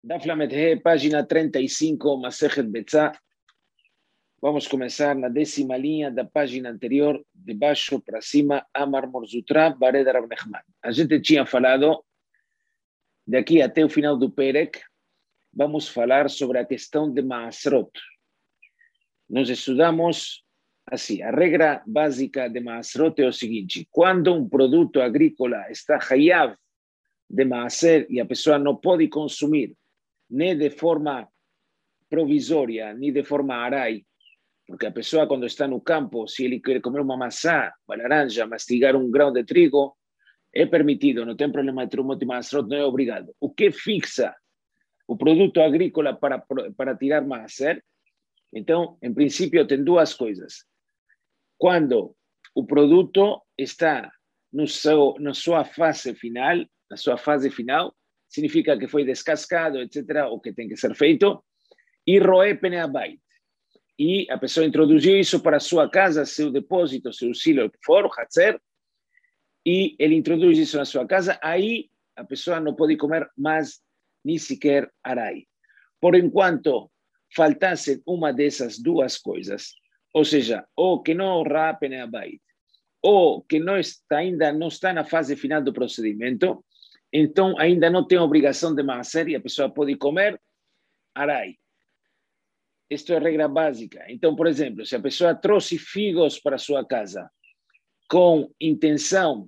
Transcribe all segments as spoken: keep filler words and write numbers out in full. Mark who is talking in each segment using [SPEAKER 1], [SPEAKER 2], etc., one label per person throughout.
[SPEAKER 1] Daf Lamed He, página treinta y cinco, Masejet Betzá. Vamos a comenzar na décima linha da página anterior, de baixo para cima, Amar Morzutra, Bared Rav Nechman. A gente tinha falado, daqui até o final do Perek, vamos falar sobre a questão de Maasrot. Nós estudamos assim, a regra básica de Maasrot é o seguinte: quando um produto agrícola está hayav de Maaser e a pessoa não pode consumir nem de forma provisória, nem de forma arai, porque a pessoa quando está no campo, se ele quer comer uma maçã, uma laranja, mastigar um grão de trigo, é permitido, não tem problema de trumot e Maasrot, não é obrigado. O que fixa o produto agrícola para, para tirar Maaser? Então, em princípio, tem duas coisas. Quando o produto está no seu, na sua fase final, na sua fase final, significa que foi descascado, etcétera, o que tem que ser feito, e roe pene abait. E a pessoa introduziu isso para a sua casa, seu depósito, seu silo, o que for, hatzer, e ele introduz isso na sua casa, aí a pessoa não pode comer mais nem sequer arai. Por enquanto faltasse uma dessas duas coisas, ou seja, ou que não roe pene abait, ou que não está, ainda não está na fase final do procedimento, então ainda não tem obrigação de maaser e a pessoa pode comer arai. Isto é a regra básica. Então, por exemplo, se a pessoa trouxe figos para a sua casa com intenção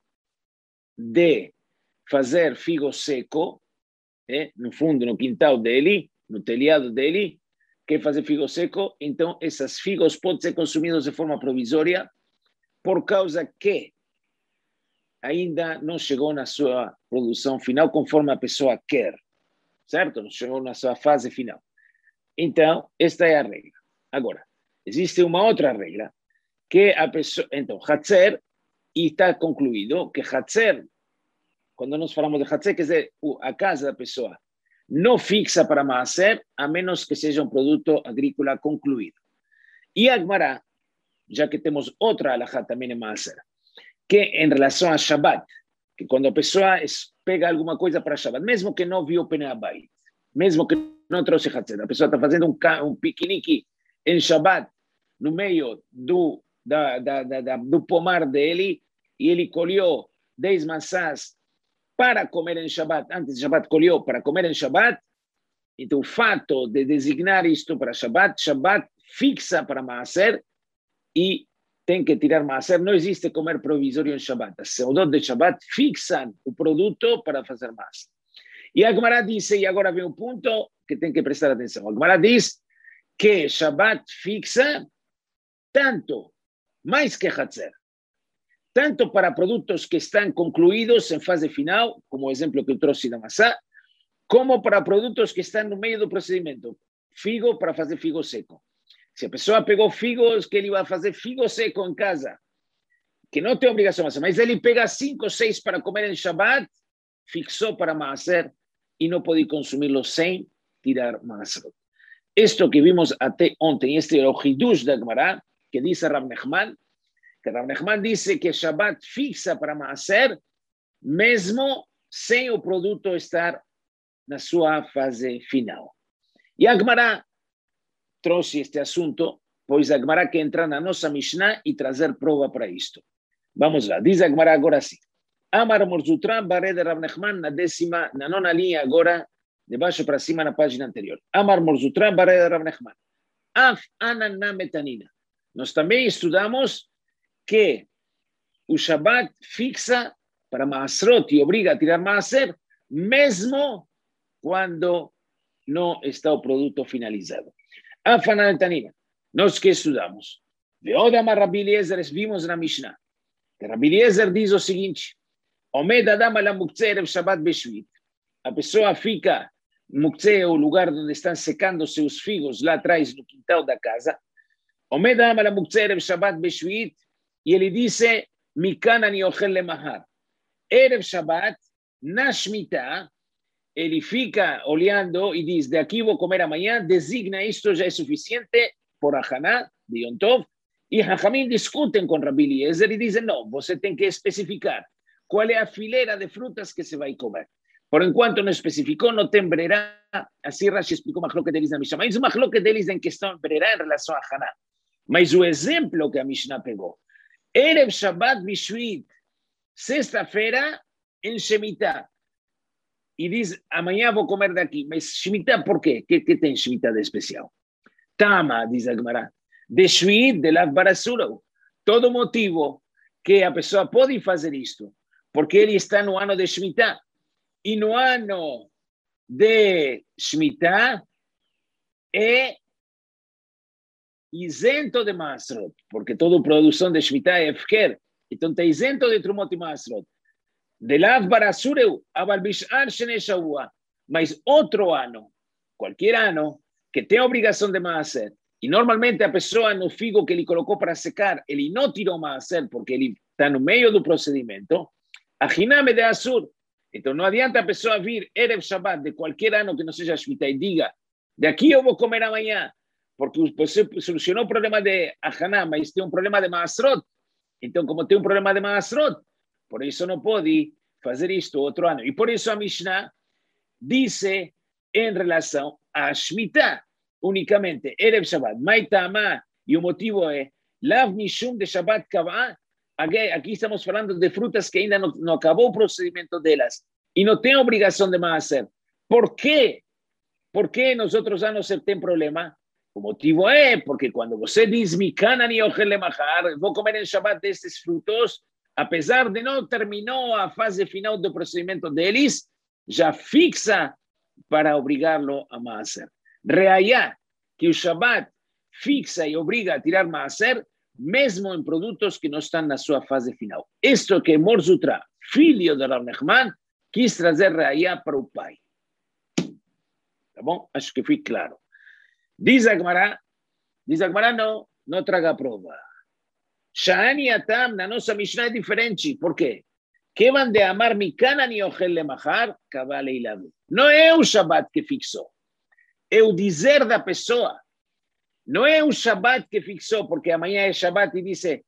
[SPEAKER 1] de fazer figo seco, é, no fundo, no quintal dele, no telhado dele, quer fazer figo seco, então essas figos podem ser consumidas de forma provisória por causa que ainda não chegou na sua produção final conforme a pessoa quer, certo? Não chegou na sua fase final. Então, esta é a regra. Agora, existe uma outra regra, que a pessoa... Então, Hatzer, e está concluído que Hatzer, quando nós falamos de Hatzer, quer dizer, a casa da pessoa não fixa para Maaser, a menos que seja um produto agrícola concluído. E a Gemara, já que temos outra alahá também em Maaser, que em relação a Shabbat, que quando a pessoa pega alguma coisa para Shabbat, mesmo que não viu pene abait, mesmo que não trouxe Hatzer, a pessoa está fazendo um, um piquenique em Shabbat, no meio do, da, da, da, da, do pomar dele, e ele colheu dez maçãs para comer em Shabbat, antes de Shabbat colheu para comer em Shabbat, então o fato de designar isto para Shabbat, Shabbat fixa para Maaser, e tem que tirar Maaser, não existe comer provisório em Shabbat. As seudot de Shabbat fixam o produto para fazer Maaser. E a Gemara diz, e agora vem o ponto que tem que prestar atenção, a Gemara diz que Shabbat fixa tanto, mais que Hatzer, tanto para produtos que estão concluídos em fase final, como o exemplo que eu trouxe da maçã, como para produtos que estão no meio do procedimento, figo para fazer figo seco. Se a pessoa pegou figos, que ele vai fazer figo seco em casa, que não tem obrigação, mas ele pega cinco ou seis para comer em Shabbat, fixou para Maaser e não pode consumi-los sem tirar Maaser. Isto que vimos até ontem, este é o Hidush da Gemara, que diz Rav Nechman, que Rav Nechman disse que Shabbat fixa para Maaser, mesmo sem o produto estar na sua fase final. E a Gemara trouxe este assunto, pois a Gemara quer entrar na nossa Mishnah e trazer prova para isto. Vamos lá, diz a Gemara agora assim. Amar Morzutra, Bared Rav Nechman, na décima, na nona linha agora, de baixo para cima na página anterior. Amar Morzutra, Bared Rav Nechman. Af anana metanina. Nós também estudamos que o Shabbat fixa para Maasrot e obriga a tirar Maaser, mesmo quando não está o produto finalizado. Afana metanina. Nós que estudamos. Veodama Rabi Eliezer, vimos na Mishnah. Rabi Eliezer diz o seguinte: Omed Adam ala Muktzeh erev Shabbat beshvit. A pessoa fica, Muktzeh é o lugar onde estão secando seus figos, lá atrás, no quintal da casa. Omed Adam ala Muktzeh erev Shabbat beshvit. E ele disse, Mikan ani ochel lemahar. Erev Shabbat, na Shemitah, ele fica olhando e diz, daqui vou comer amanhã, designa isto já é suficiente por Hachaná, de Yom Tov, e Hachamim discutem com Rabi Eliezer e dizem, não, você tem que especificar qual é a fileira de frutas que se vai comer. Por enquanto não especificou, não tem brerá. Assim Rashi explicou Mahloket deles na Mishnah. Mas o Mahloket deles em questão brerá em relação a Haná. Mas o exemplo que a Mishnah pegou, Erev Shabbat Bishvit, sexta-feira em Shemitah. E diz, amanhã vou comer daqui. Mas Shemitah por quê? O que, que tem Shemitah de especial? Tama, diz a Gemara, de Shvit, de Lav Barasuro. Todo motivo que a pessoa pode fazer isto, porque ele está no ano de Shemitah. E no ano de Shemitah é isento de Masrot, porque toda produção de Shemitah é Efker. Então está isento de Trumot e Masrot. De Lav Barasureu, Aval Bishar Shene Shavua. Mas outro ano, qualquer ano, que tem obrigação de Maaser, e normalmente a pessoa no figo que ele colocou para secar, ele não tirou Maaser, porque ele está no meio do procedimento, a Hiname de Asur. Então não adianta a pessoa vir Erev Shabbat de qualquer ano que não seja Shemitah e diga, daqui eu vou comer amanhã, porque você solucionou o problema de Ahaná, mas tem um problema de Maasrot. Então, como tem um problema de Maasrot, por isso não pode fazer isto outro ano. E por isso a Mishnah disse em relação a Shemitah, unicamente Erev Shabbat, Maitama, e o motivo é Lav Mishum de Shabbat Kavah. Aqui estamos falando de frutas que ainda não, não acabou o procedimento delas e não tem obrigação de Maaser. Por quê? Por que nos outros anos tem problema? O motivo é porque quando você diz Mikana ni ochel lemachar, vou comer em Shabbat destes frutos, apesar de não terminou a fase final do procedimento deles, já fixa para obrigá-lo a Maaser. Reayá, que o Shabbat fixa e obriga a tirar Maaser, mesmo em produtos que não estão na sua fase final. Isto que Mor Zutra, filho de Rav Nachman, quis trazer Reayá para o pai. Tá bom? Acho que foi claro. Diz a Gemara, diz a Gemara, não, não traga prova. Sha'ani Atam, na nossa Mishnah é diferente. Por quê? Que van de amar Mikana ni ochel lemachar, Kavala e Lavu. Não é o Shabbat que fixou. É o dizer da pessoa. Não é o Shabbat que fixou, porque amanhã é Shabbat e disse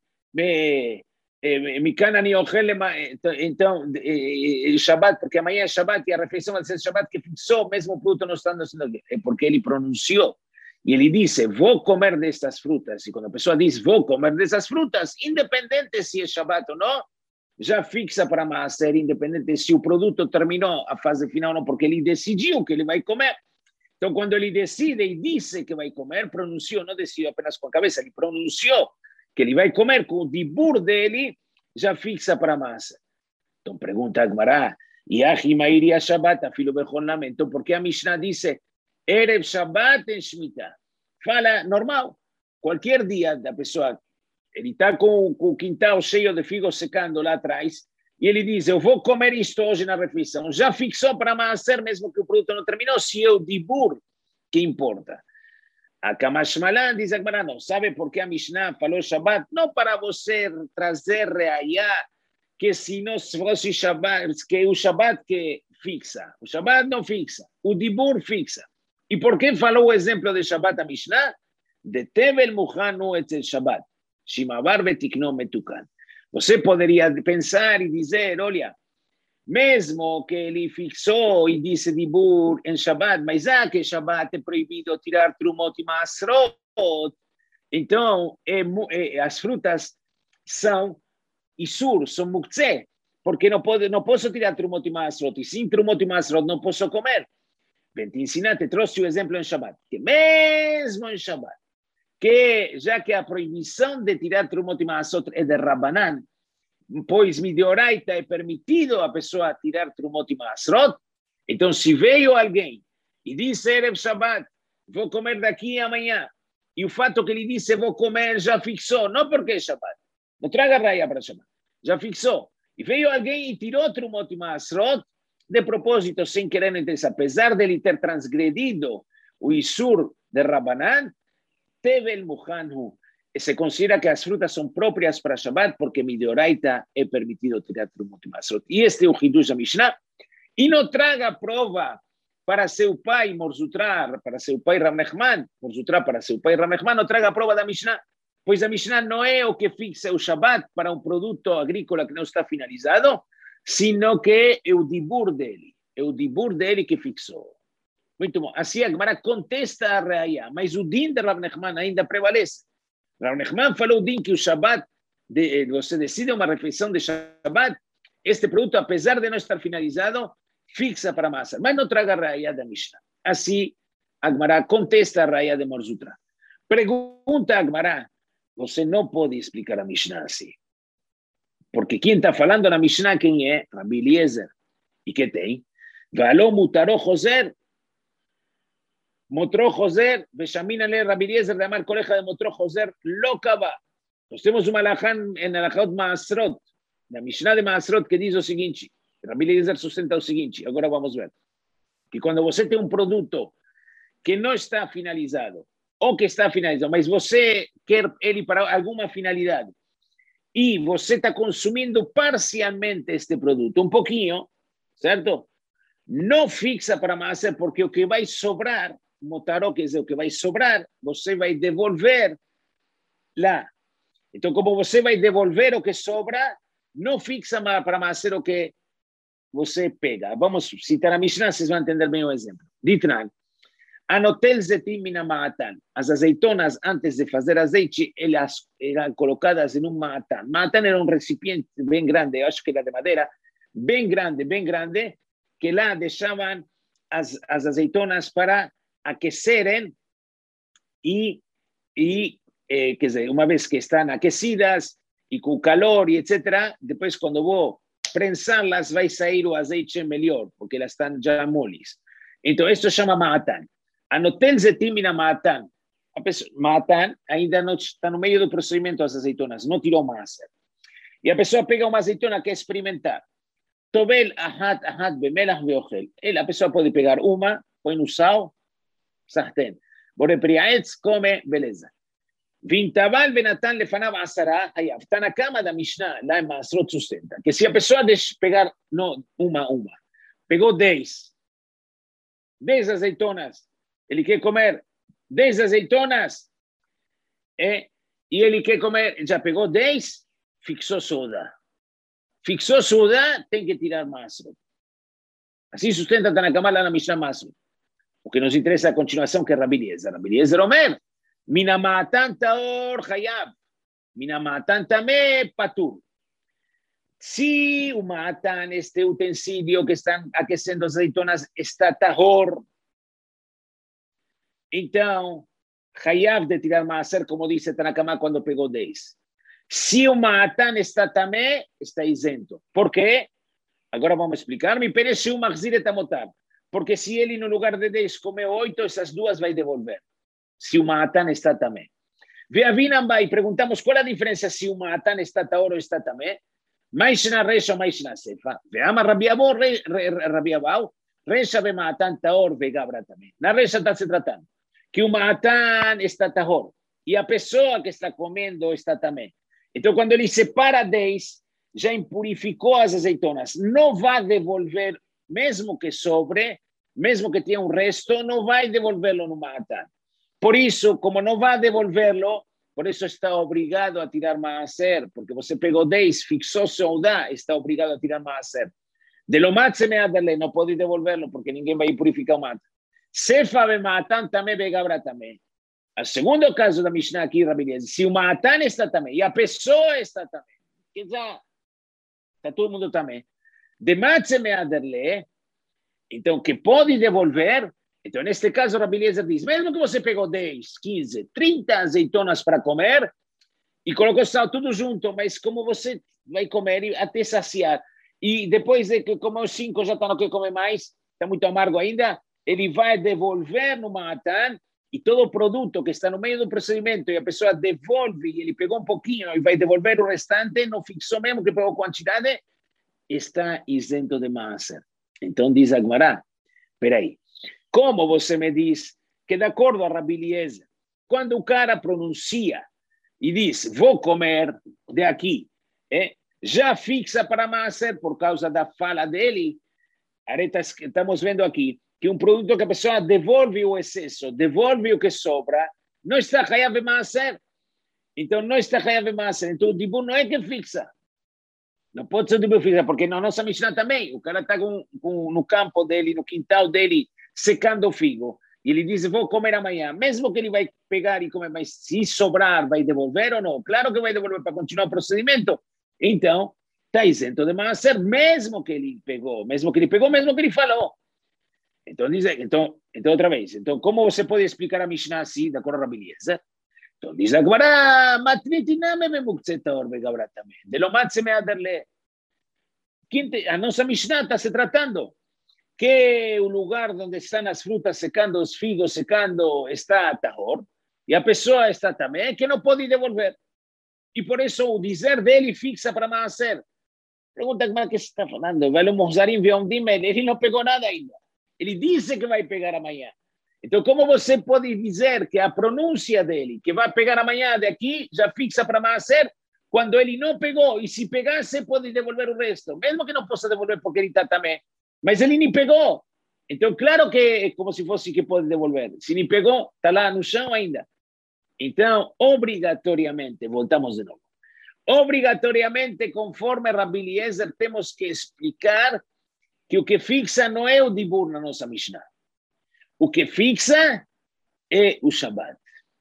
[SPEAKER 1] Mikana ni ochel lemachar. Então, é Shabbat, porque amanhã é Shabbat e a refeição vai ser Shabbat que fixou, mesmo o produto não estando sendo. É porque ele pronunciou. E ele disse, vou comer destas frutas. E quando a pessoa diz, vou comer destas frutas, independente se é Shabbat ou não, já fixa para Maaser, independente se o produto terminou a fase final ou não, porque ele decidiu que ele vai comer. Então, quando ele decide e disse que vai comer, pronunciou, não decidiu apenas com a cabeça, ele pronunciou que ele vai comer com o dibur dele, já fixa para Maaser. Então, pergunta a Gemara, Yahi Mairia Shabbat, afilo bechon lamen. Então, por que a Mishnah disse, Erev Shabbat em Shemitah? Fala normal. Qualquer dia da pessoa, ele está com, com o quintal cheio de figos secando lá atrás, e ele diz, eu vou comer isto hoje na refeição. Já fixou para Maaser, mesmo que o produto não terminou, se é o dibur que importa. A Kamash Malan diz a Gemara, não. Sabe por que a Mishnah falou Shabbat? Não para você trazer reayá, que se não fosse Shabbat, que é o Shabbat que fixa. O Shabbat não fixa, o dibur fixa. E por que falou o exemplo de Shabbat a Mishnah? De Tevel Muhanu etzel Shabbat. Shimavar betikno metukan. Você poderia pensar e dizer, olha, mesmo que ele fixou e disse dibur em Shabbat, mas já que Shabbat é proibido tirar trumot e masrot, então é, é, as frutas são isur, são muktzeh, porque não, pode, não posso tirar trumot e masrot, e sem trumot e masrot não posso comer. Bem, te ensinar, te trouxe o exemplo em Shabbat, que mesmo em Shabbat, que já que a proibição de tirar trumot e masrot é de Rabbanan, pois mideoraita é permitido a pessoa tirar trumot e masrot, então se veio alguém e disse Erev Shabbat, vou comer daqui amanhã, e o fato que ele disse vou comer já fixou, não porque é Shabbat, não traga raia para Shabbat, já fixou, e veio alguém e tirou trumot e masrot, de propósito, sem querer entender, apesar de ele ter transgredido o Isur de Rabbanan, Tevel Muhanhu, se considera que as frutas são próprias para Shabbat, porque mideoraita é permitido tirar trumot e masrot. E este é o Hidush da Mishnah. E não traga prova para seu pai Morzutrar, para seu pai Rav Nachman, Morzutrar para seu pai Rav Nachman, não traga prova da Mishnah, pois a Mishnah não é o que fixa o Shabbat para um produto agrícola que não está finalizado, sino que é o dibur dele, é o dibur dele que fixou. Muito bom. Assim a Gemara contesta a Reaya, mas o din de Rav Nechman ainda prevalece. Rav Nechman falou o din que o Shabbat, de, você decide uma refeição de Shabbat, este produto, apesar de não estar finalizado, fixa para massa, mas não traga a Reaya da Mishnah. Assim, a Gemara contesta a Reaya de Morzutra. Pergunta a Gemara, você não pode explicar a Mishnah assim. Porque quem está falando na Mishnah, quem é? Rabi Eliezer. E que tem? Való mutaró Joser. Motró Joser. Beshamina le Rabi Eliezer de Amar Coleja de Motró Joser. Lo cava. Nós temos uma alaján en Alajot Maasrot. Na Mishnah de Maasrot que diz o seguinte. Rabi Eliezer sustenta o seguinte. Agora vamos ver. Que quando você tem um produto que não está finalizado, ou que está finalizado, mas você quer ele para alguma finalidade, e você está consumindo parcialmente este produto, um pouquinho, certo? Não fixa para massa, porque o que vai sobrar, motaró, quer dizer, o que vai sobrar, você vai devolver lá. Então, como você vai devolver o que sobra, não fixa para massa o que você pega. Vamos citar a Mishnah, vocês vão entender bem o exemplo. Ditran, anotel zetim mina ma'atan. As azeitonas, antes de fazer azeite, elas eram colocadas em um ma'atan. Ma'atan era um recipiente bem grande, eu acho que era de madeira, bem grande, bem grande, que lá deixavam as, as azeitonas para aquecerem e, e eh, quer dizer, uma vez que estão aquecidas e com calor e etcétera, depois quando vou prensá-las vai sair o azeite melhor, porque elas estão já moles. Então, isso chama ma'atan. Anotel zetim mina ma'atan. Ma'atan ainda não está no meio do procedimento das azeitonas, não tirou massa. E a pessoa pega uma azeitona que quer experimentar. Tobel ahat ahat bemelach veochel. A pessoa pode pegar uma, põe no sal, sartén. Borepriaetz come, beleza. Vintaval benatan lefanav asara hayav. Está na cama da Mishnah, lá em Maasrot sustenta, que se a pessoa deixa pegar, não, uma, uma, pegou dez, dez azeitonas, ele quer comer dez azeitonas, é, e ele quer comer, já pegou dez, fixou soda. Fixou soda, tem que tirar Maasrot. Assim sustenta Tanakama lá na Mishnah Maasrot. O que nos interessa é a continuação, que é Rabi Eliezer. Rabi Eliezer Omer, Mina ma'atan taor hayav, mina ma'atan tameh patur. Se o ma'atan, este utensílio que estão aquecendo as azeitonas, está tahor, então, hayav de tirar maaser, como disse Tanakama quando pegou dez. Se o ma'atan está tameh, está isento. Por quê? Agora vamos explicar. Me parece um mahzir etamotar. Porque se ele, no lugar de dez, comeu oito, essas duas vai devolver. Se o ma'atan está também. Veavinam vai, perguntamos qual a diferença se o ma'atan está taor ou está também. Mais na recha ou mais na sefa. Veama rabiabou, rabiabau, recha ve ma'atan taor ve gabra também. Na recha está se tratando que o ma'atan está taor e a pessoa que está comendo está também. Então, quando ele separa dez, já impurificou as azeitonas. Não vai devolver, mesmo que sobre, mesmo que tenha um resto, não vai devolvê-lo no ma'atan. Por isso, como não vai devolvê-lo, por isso está obrigado a tirar maaser, porque você pegou dez, fixou saudá, está obrigado a tirar maaser. De lo matze me adarle, não pode devolvê-lo, porque ninguém vai purificar o mata. Sefa be matan também, be gabra também. O segundo caso da Mishnah aqui, Rabi Eliezer, se o matan está também, e a pessoa está também, que já está todo mundo também. De matze me adarle, então, que pode devolver. Então, neste caso, Rabi Eliezer diz, mesmo que você pegou dez, quinze, trinta azeitonas para comer e colocou sal tudo junto, mas como você vai comer até saciar, e depois de que comeu cinco já está no que comer mais, está muito amargo ainda, ele vai devolver no ma'atan e todo o produto que está no meio do procedimento e a pessoa devolve e ele pegou um pouquinho e vai devolver o restante, não fixou mesmo que pegou quantidade, está isento de maaser. Então, diz a Gemara, peraí, como você me diz que, de acordo a Rabi Eliezer, quando o cara pronuncia e diz, vou comer de aqui, é, já fixa para maaser por causa da fala dele, estamos vendo aqui que um produto que a pessoa devolve o excesso, devolve o que sobra, não está hayav maaser. Então, não está hayav maaser. Então, o dibur não é que fixa. Não pode ser duplo fixo, porque na nossa Mishnah também, o cara está com, com, no campo dele, no quintal dele, secando o figo, e ele diz, vou comer amanhã, mesmo que ele vai pegar e comer, mas se sobrar, vai devolver ou não? Claro que vai devolver para continuar o procedimento. Então, está isento de maaser, mesmo que ele pegou, mesmo que ele pegou, mesmo que ele falou. Então, diz, então, então outra vez, então, como você pode explicar a Mishnah assim, de acordo com a Rabi Eliezer? Então, diz a Gemara, matritiname memukzetor begabra também. De lo matze me aderle. A nossa Mishnah está se tratando que o lugar onde estão as frutas secando, os figos secando, está tahor, e a pessoa está também, que não pode devolver. E por isso o dizer dele fixa para maaser. Pergunta como é que você está falando. Vai o Mozarim ver um dimel, ele não pegou nada ainda. Ele disse que vai pegar amanhã. Então, como você pode dizer que a pronúncia dele, que vai pegar amanhã daqui, já fixa para maaser, quando ele não pegou, e se pegasse, pode devolver o resto, mesmo que não possa devolver porque ele está também. Mas ele nem pegou. Então, claro que é como se fosse que pode devolver. Se nem pegou, está lá no chão ainda. Então, obrigatoriamente, voltamos de novo, obrigatoriamente, conforme Rabi Eliezer, temos que explicar que o que fixa não é o dibur na nossa Mishnah. O que fixa é o Shabbat.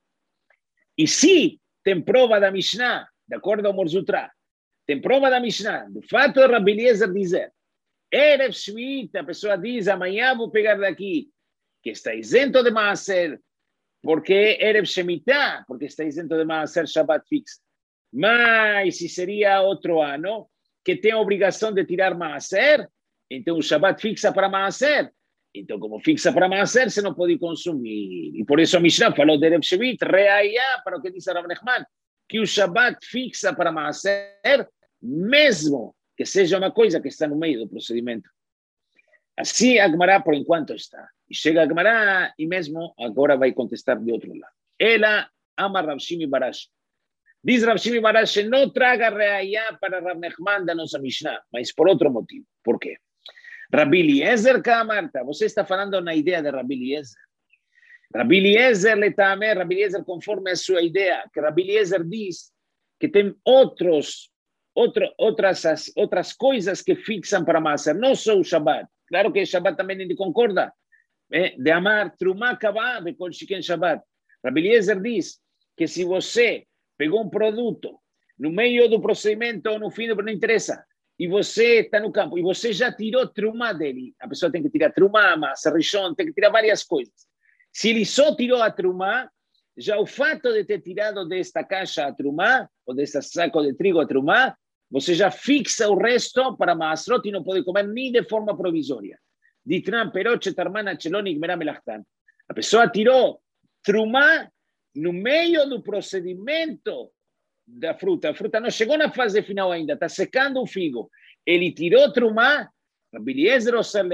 [SPEAKER 1] E se tem prova da Mishnah, de acordo ao Morzutra, tem prova da Mishnah, do fato de Rabi Eliezer dizer, Erev Shvit, a pessoa diz, amanhã vou pegar daqui, que está isento de maaser, porque Erev Shemitah, porque está isento de maaser Shabbat fixa. Mas se seria outro ano, que tem a obrigação de tirar maaser, então o Shabbat fixa para maaser. Então, como fixa para maaser, você não pode consumir. E por isso a Mishnah falou de Erev Shvit, reaya, para o que diz Rav Nechman, que o Shabbat fixa para maaser, mesmo que seja uma coisa que está no meio do procedimento. Assim a Gemara por enquanto está. E chega a Gemara e mesmo agora vai contestar de outro lado. Ela ama Rav Shimi Barash. Diz Rav Shimi Barash, não traga reaya para Rav Nechman da nossa Mishnah, mas por outro motivo. Por quê? Rabi Eliezer Kamarta, você está falando na ideia de Rabi Eliezer. Rabi Eliezer letame, Rabi Eliezer conforme a sua ideia, que Rabi Eliezer diz que tem outros Outra, outras, outras coisas que fixam para maaser, não só o Shabbat. Claro que o Shabbat também ele concorda, é, de amar Trumá Kavá de Kol Shiken Shabbat. Rabi Eliezer diz que se você pegou um produto no meio do procedimento ou no fim, não interessa, e você está no campo, e você já tirou Trumá dele, a pessoa tem que tirar Trumá, Maaser Rishon, tem que tirar várias coisas. Se ele só tirou a Trumá, já o fato de ter tirado desta caixa a Trumá, ou deste saco de trigo a Trumá, você já fixa o resto para Maasrot e não pode comer nem de forma provisória. Ditran, Peroche, Tarmana, Chelonik, Meramelachtan. A pessoa tirou Trumá no meio do procedimento da fruta. A fruta não chegou na fase final ainda, está secando o figo. Ele tirou Trumá, Rabi Eliezer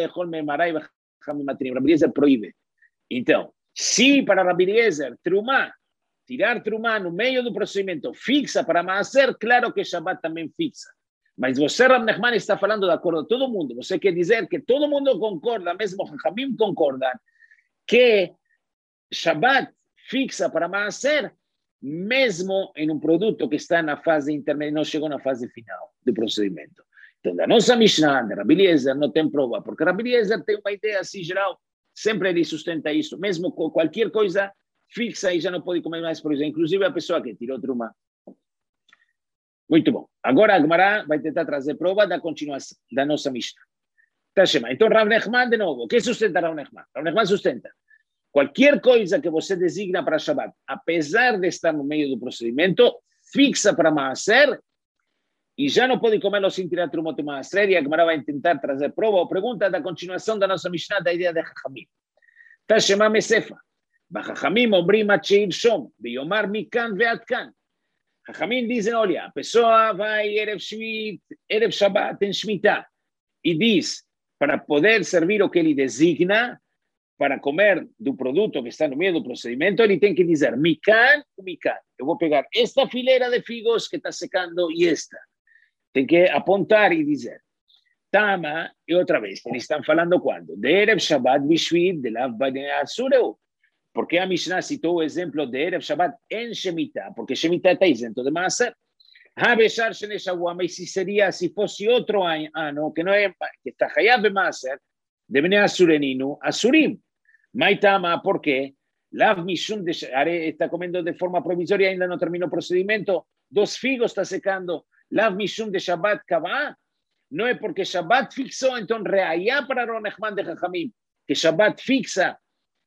[SPEAKER 1] proíbe. Então, se para Rabi Eliezer, Trumá, tirar Trumá no meio do procedimento fixa para maaser, claro que Shabbat também fixa. Mas você, Rav Nechman, está falando de acordo com todo mundo. Você quer dizer que todo mundo concorda, mesmo Chachamim concordam, que Shabbat fixa para maaser, mesmo em um produto que está na fase intermédia, não chegou na fase final do procedimento. Então, da nossa Mishnah, de Rabi Eliezer, não tem prova, porque Rabi Eliezer tem uma ideia assim geral, sempre ele sustenta isso, mesmo com qualquer coisa fixa e já não pode comer mais, por exemplo, inclusive a pessoa que tirou Trumá. Muito bom. Agora a Gemara vai tentar trazer prova da continuação da nossa Mishnah. Então, Rav Nechman, de novo, o que sustenta Rav Nechman? Rav Nechman sustenta qualquer coisa que você designa para Shabbat, apesar de estar no meio do procedimento, fixa para maaser e já não pode comê-lo sem tirar Trumot e maaser, e a Gemara vai tentar trazer prova ou pergunta da continuação da nossa Mishnah, da ideia de Chachamim. Tashema Mesefa. Chachamim אומרים עד שירשום ויאמר מכאן ועד כאן. Chachamim dizem, olha, a pessoa vai Erev Shvit, Erev Shabbat em Shemitah e diz, para poder servir o que ele designa, para comer do produto que está no meio do procedimento, ele tem que dizer mikan ou mikan. Eu vou pegar esta fileira de figos que está secando e esta. Tem que apontar e dizer. Tama, e outra vez, eles estão falando quando? De Erev Shabbat Bishvit, de Lav Bane Asureu. Porque a Mishnah citou o exemplo de Erev Shabbat em Shemitah, porque Shemitah está isento de maaser. Habeshar Shene Shavua, mas se seria, se fosse outro ano, que não é, que está Hayab Bemaser, deve Asureninu, Asurim. Maitama, ¿por quê? Lav Mishum de está comendo de forma provisória, ainda não terminou o procedimento, dos figos está secando, Lav Mishum de Shabbat Kavá, não é porque Shabbat fixou, então reayá para Ron Echman de Jajamim, que Shabbat fixa,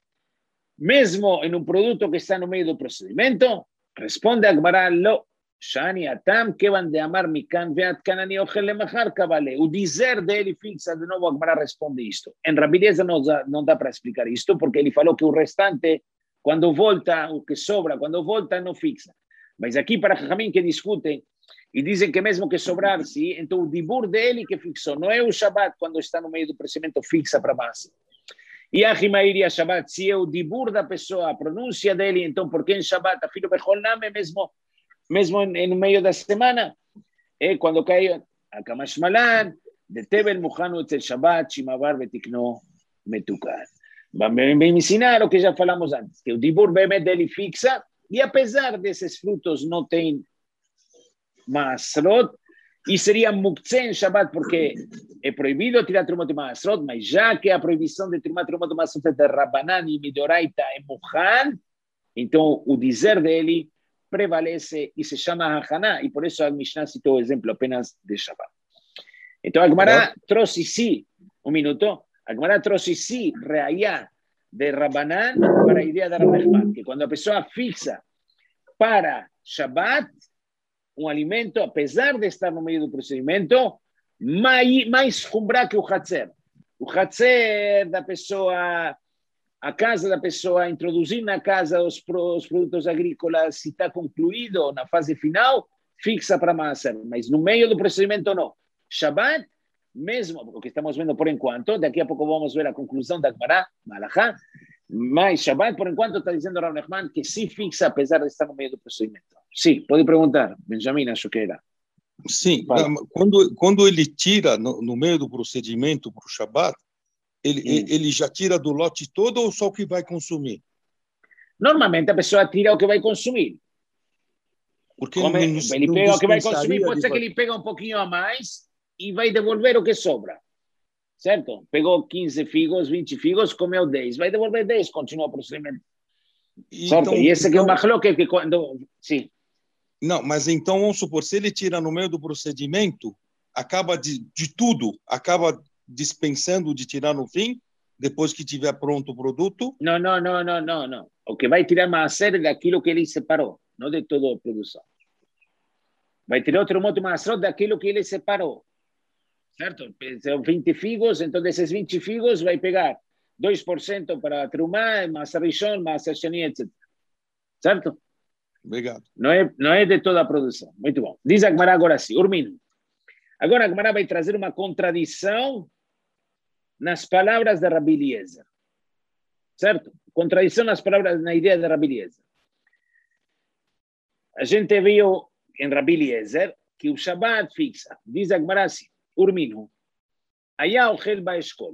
[SPEAKER 1] mesmo em um produto que está no meio do procedimento, responde a Gemara, lo, Shani Atam, que van de amar Mikan, Veat Kanani Ochel Lemachar Kavale. O dizer dele fixa, de novo a Gemara responde isto. Em Rabi Eliezer não dá, não dá para explicar isto, porque ele falou que o restante, quando volta, o que sobra, quando volta, não fixa. Mas aqui para Jajamim que discutem, e dizem que mesmo que sobrar, sim, então o dibur dele que fixou, não é o Shabbat, quando está no meio do procedimento, fixa para massa. E a Rimaíria Shabbat, se é o dibur da pessoa, a pronúncia dele, então por que em Shabbat, a filho Bechol Name, mesmo, mesmo no meio da semana, é quando cai a Kamash Malan, de Tebel Muhanu Etzel Shabbat, Shimavar Betikno Metukan. Vamos me ensinar o que já falamos antes, que o dibur bebê dele fixa, e apesar desses frutos não tem Masrot, e seria Muktzeh em Shabbat, porque é proibido tirar Trumot e Masrot, mas já que a proibição de tirar Trumot e Masrot é de Rabbanan e Midoraita é Muhan, então o dizer dele prevalece e se chama Hachaná, e por isso a Mishnah citou o exemplo apenas de Shabbat. Então a Gemara trouxe sim, um minuto, a Gemara trouxe sim reayá de Rabbanan para a ideia da Rav Nachman, que quando a pessoa fixa para Shabbat, um alimento, apesar de estar no meio do procedimento, mais, mais cumbra que o Hatzer. O Hatzer da pessoa, a casa da pessoa, introduzir na casa os, os produtos agrícolas, se está concluído na fase final, fixa para Maaser, mas no meio do procedimento não. Shabbat, mesmo, o que estamos vendo por enquanto, daqui a pouco vamos ver a conclusão da Gemara, Malachá, mas Shabbat, por enquanto, está dizendo Rav Nachman que se fixa, apesar de estar no meio do procedimento. Sim, pode perguntar, Benjamin, acho que era.
[SPEAKER 2] Sim, quando, quando ele tira no, no meio do procedimento para o Shabbat, ele, hum. ele já tira do lote todo ou só o que vai consumir?
[SPEAKER 1] Normalmente a pessoa tira o que vai consumir.
[SPEAKER 2] Porque
[SPEAKER 1] Como
[SPEAKER 2] não,
[SPEAKER 1] ele
[SPEAKER 2] não
[SPEAKER 1] pega o que vai consumir, pode ser
[SPEAKER 2] de...
[SPEAKER 1] que ele pega um pouquinho a mais e vai devolver o que sobra. Certo? Pegou quinze figos, vinte figos, comeu dez. Vai devolver dez, continua o procedimento. Certo? Então, e esse então, que é o machloque que quando... Sim.
[SPEAKER 2] Não, mas então, vamos supor, se ele tira no meio do procedimento, acaba de, de tudo, acaba dispensando de tirar no fim, depois que tiver pronto o produto?
[SPEAKER 1] Não, não, não, não, não, não. O que vai tirar maaser é daquilo que ele separou, não de toda a produção. Vai tirar outro modo maaser daquilo que ele separou. Certo? São vinte figos, então desses vinte figos vai pegar dois por cento para Trumá, Maaser Rishon, Maaser Sheni, etcétera. Certo?
[SPEAKER 2] Obrigado.
[SPEAKER 1] Não é, não é de toda a produção. Muito bom. Diz a Gemara agora sim, Urmino. Agora a Gemara vai trazer uma contradição nas palavras de Rabi Eliezer. Certo? Contradição nas palavras, na ideia de Rabi Eliezer. A gente viu em Rabi Eliezer que o Shabbat fixa. Diz a Gemara assim, Urmino. Allá o Gel Baeshkol.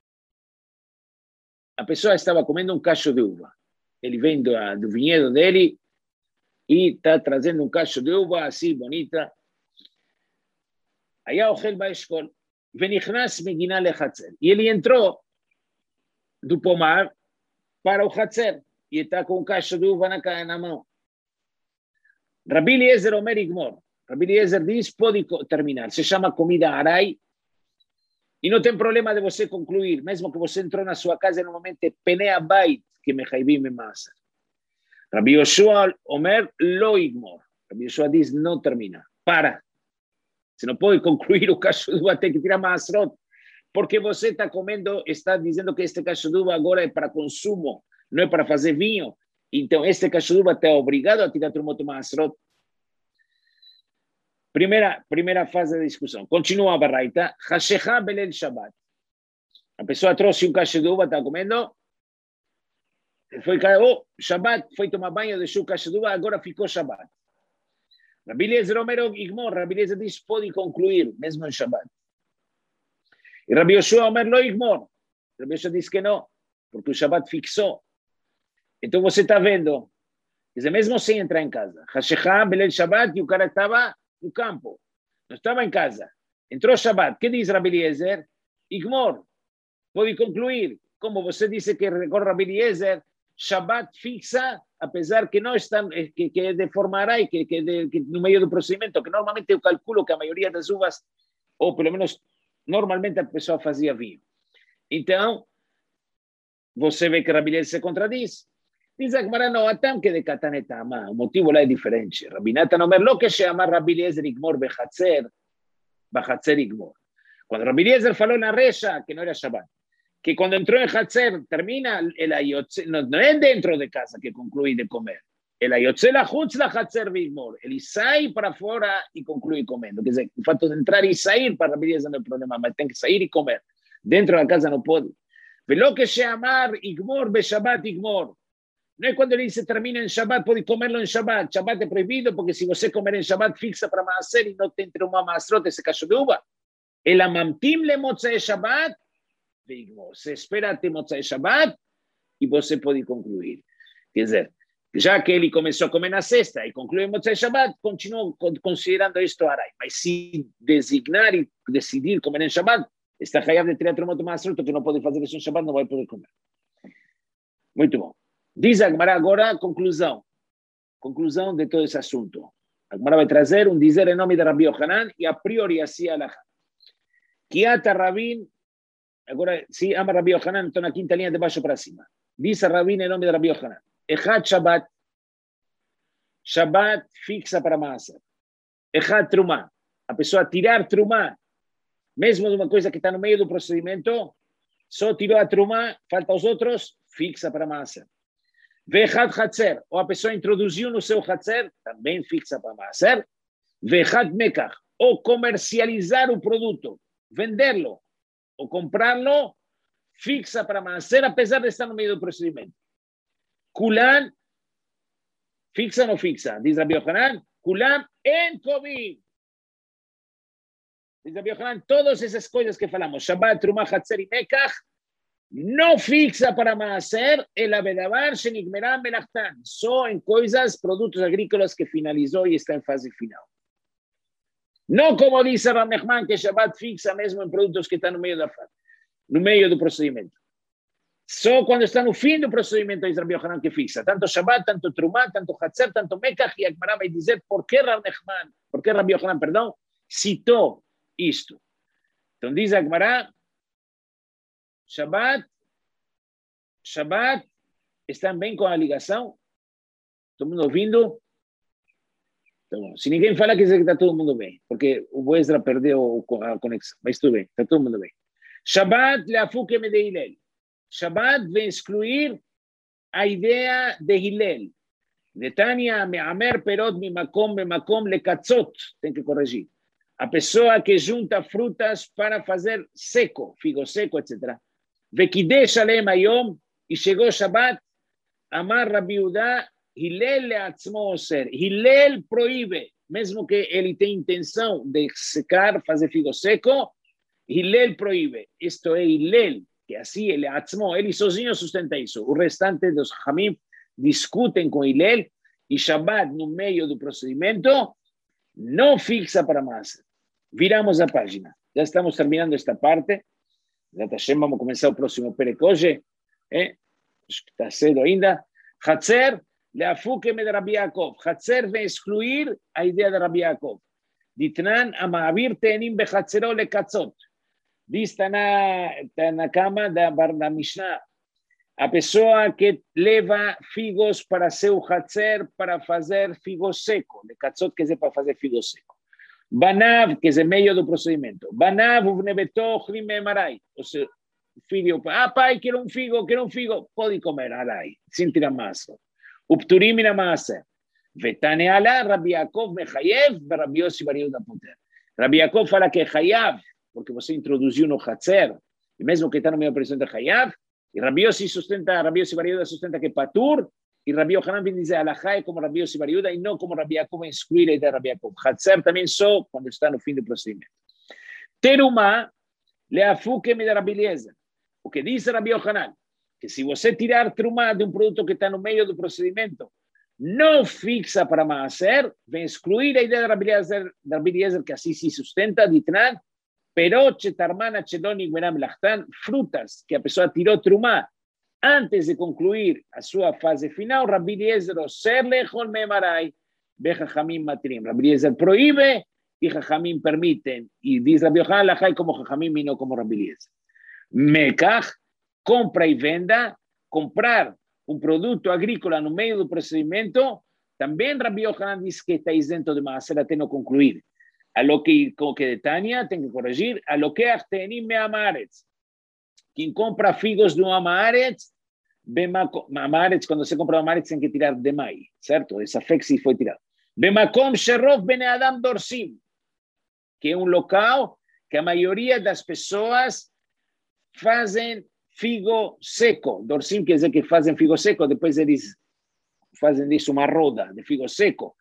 [SPEAKER 1] A pessoa estava comendo um cacho de uva. Ele vem do, do vinhedo dele e está trazendo um cacho de uva assim, bonita. Allá o Gel Baeshkol. Venichnas Megina Lechatzer. E ele entrou do pomar para o Hatzer. E está com um cacho de uva na, na mão. Rabi Eliezer Omer Igmor. Rabi Eliezer diz, pode terminar. Se chama comida arai. E não tem problema de você concluir. Mesmo que você entrou na sua casa, normalmente é penea bait que me haibim me massa. Rabi Yoshua Omer lo Igmor. Rabi Yoshua diz, não termina. Para. Você não pode concluir o cacho de uva, tem que tirar masrot. Porque você está comendo, está dizendo que este cacho de uva agora é para consumo, não é para fazer vinho. Então, este cacho de uva está obrigado a tirar trumot masrot. Primeira, primeira fase da discussão. Continua a barraita. Hashecha belel Shabbat. A pessoa trouxe um cacho de uva, está comendo. Foi, oh, Shabbat, foi tomar banho, deixou o cacho de uva, agora ficou Shabbat. Rabi Eliezer Omer Igmor, Rabi Eliezer diz, pode concluir, mesmo em Shabbat. E Rabi Yoshua Omer lo Igmor. Rabi Yoshua diz que não, porque o Shabbat fixou. Então você está vendo, quer dizer, mesmo sem entrar em casa, Hashecha belel Shabbat, e o cara estava no campo, não estava em casa. Entrou Shabbat. Que diz Rabi Eliezer? Igmor. Pode concluir. Como você disse que com Rabi Eliezer, Shabbat fixa, apesar que não está, que, que é de forma arai, que, que, de, que no meio do procedimento, que normalmente eu calculo que a maioria das uvas, ou pelo menos normalmente a pessoa fazia vinho. Então, você vê que Rabi Eliezer se contradiz. Diz a Gemara, não, atam que de Katanetama, o motivo lá é diferente. Rabi Natan Omer, lo que chama Rabi Eliezer Igmor bechatzer, bechatzer Igmor. Quando Rabi Eliezer falou na recha, que não era Shabbat, que quando entrou em Hatzer, termina, el ayotze, no, no es dentro de casa que concluye de comer. El ayotze la chutz la Hatzer vigmor. Ele sai para fora e conclui comendo. Quer dizer, o fato de entrar e sair para Rabi Eliezer não é problema, mas tem que sair e comer. Dentro da casa não pode. Velo que se amar igmor be Shabbat igmor. Não é quando ele diz termina em Shabbat, pode comerlo em Shabbat. Shabbat é proibido, porque se você comer em Shabbat, fixa para maaser e não tem entre uma maastrota esse cacho de uva. El amamtim le motzei Shabbat, você espera até Motzai Shabbat e você pode concluir. Quer dizer, já que ele começou a comer na sexta e concluiu Motzai Shabbat, continuou considerando isto arai. Mas se designar e decidir comer em Shabbat, está chayav de tirar tromoto mais fruto, que não pode fazer isso em Shabbat, não vai poder comer. Muito bom. Diz a Gemara agora a conclusão. Conclusão de todo esse assunto. A Gemara vai trazer um dizer em nome de Rabi Yohanan e a priori assim a Alahá. Kiata Rabin. Agora, se ama Rabi Yohanan, estou na quinta linha de baixo para cima. Diz a Rabin em nome de Rabi Yohanan. Echad Shabbat. Shabbat fixa para Maaser. Echad Trumá. A pessoa tirar Trumá, mesmo de uma coisa que está no meio do procedimento, só tirou a Trumá, falta os outros, fixa para Maaser. Vechad Hatzer. Ou a pessoa introduziu no seu Hatzer, também fixa para Maaser. Vechad Mekach. Ou comercializar o produto, venderlo. O comprarlo, fixa para Maaser, apesar de estar no meio do procedimento. Kulan, fixa ou não fixa? Diz Rabi Yohanan, Kulan en Kovim. Diz Rabi Yohanan, todas essas coisas que falamos, Shabbat, Trumah, Hatzer e Mekach, não fixa para Maaser, el Avedavar, Shenigmerah, Melachtan, só em coisas, produtos agrícolas que finalizou e está em fase final. Não como diz Rav Nachman, que Shabbat fixa mesmo em produtos que estão no meio da no meio do procedimento. Só quando está no fim do procedimento diz Rabi Yohanan que fixa. Tanto Shabbat, tanto Trumá, tanto Hatzer, tanto Mekach, e a Gemara vai dizer por que Rav Nachman, por que Rabi Yohanan, perdão, citou isto. Então diz a Gemara, Shabbat, Shabbat, estão bem com a ligação? Todo mundo ouvindo? Então, se ninguém fala, quer dizer que está todo mundo bem, porque o Boezra perdeu a conexão, mas tudo bem, está todo mundo bem. Shabbat leafuke me de Hillel. Shabbat vem excluir a ideia de Hillel. Netanya me'amer perot mi makom me makom lekatzot. Tem que corrigir. A pessoa que junta frutas para fazer seco, figo seco, etcétera. Vekidesh alem ayom, e chegou Shabbat, amar Rabi Yehuda, Hillel leatzmo oser. Hillel proíbe, mesmo que ele tenha intenção de secar, fazer figo seco, Hillel proíbe. Isto é Hillel, que assim ele atzmo, ele sozinho sustenta isso. O restante dos Hamim discutem com Hillel e Shabbat, no meio do procedimento, não fixa para massa. Viramos a página. Já estamos terminando esta parte. Já vamos começar o próximo perek hoje. Eh? Está cedo ainda. Hatzer, leafuke me de Rabi Yaakov. Hatzer vem excluir a ideia de Rabi Yaakov. Ditnan amavir tenim bechatzero lekatzot. Diz, está na, está na cama da, da Mishnah. A pessoa que leva figos para seu hatzer para fazer figo seco. Lekatzot quer dizer para fazer figo seco. Banav, quer dizer meio do procedimento. Banav uvnebeto chrime marai. Ou seja, filho, ah pai, quero um figo, quero um figo. Pode comer, arai, sem tirar massa. Upturim na massa. Vetane ala, Rabi Yaakov mechayev, Rabi Yossi bar Yehuda poter. Rabi Yaakov fala que é chayav, porque você introduziu no hatzer, e mesmo que está no meio do procedimento é chayav, e Rabi Yossi sustenta, Rabi Yossi bar Yehuda sustenta que é patur, e Rabi Yohanan vem dizer alahá é como Rabi Yossi bar Yehuda, e não como Rabi Yaakov excluir a ideia de Rabi Yaakov. Hatzer também só quando está no fim do procedimento. Terumá, leafuke me de Rabi Eliezer. O que diz Rabi Yohanan, que se você tirar trumá de um produto que está no meio do procedimento, no fixa para maaser, vem excluir a ideia de Rabbi Eliezer, que así se sustenta, ditnan, pero chetarmana cheloni guenam lachtan, frutas que a pessoa tirou trumá antes de concluir a sua fase final, Rabbi Eliezer ser lejol memarai, ve Jajamim matrim. Rabbi Eliezer proíbe y Jajamim permiten. Y dice Rabbi Yohanan lajai como Jajamim y no como Rabbi Eliezer. Mekach, compra y venda, comprar um produto agrícola no meio do procedimento, também Rabbi Yohanan diz que está isento de maaser até não concluir. A lo que, como que de Tânia, tem que corrigir, a lo que artenim me amaretz. Quem compra figos de um amaretz, amaretz, quando você compra um amaretz, tem que tirar demai, certo? Essa fexi foi tirada. Bemakom sherov bene adam dorsim, que é um local que a maioria das pessoas fazem figo seco. Dorsim quer dizer que fazem figo seco, depois eles fazem disso uma roda de figo seco.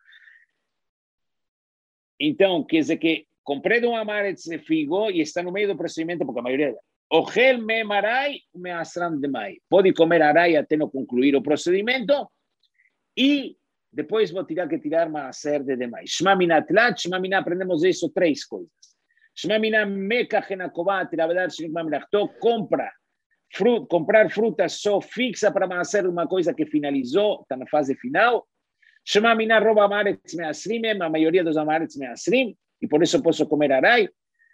[SPEAKER 1] Então, quer dizer que comprei um amaretz de figo e está no meio do procedimento, porque a maioria... Ogel me marai, me asram de mai. Pode comer arai até não concluir o procedimento e depois vou tirar que tirar maaser de demais. Shma mina tlat, shma mina, aprendemos isso, três coisas. Shma mina mekach enakovat, elavedar shinik mamilachto, compra, frut, comprar frutas só fixa para maaser uma coisa que finalizou, está na fase final. Shma mina roba amaretz me asrim, a maioria dos amaretz me asrim, e por isso posso comer arai.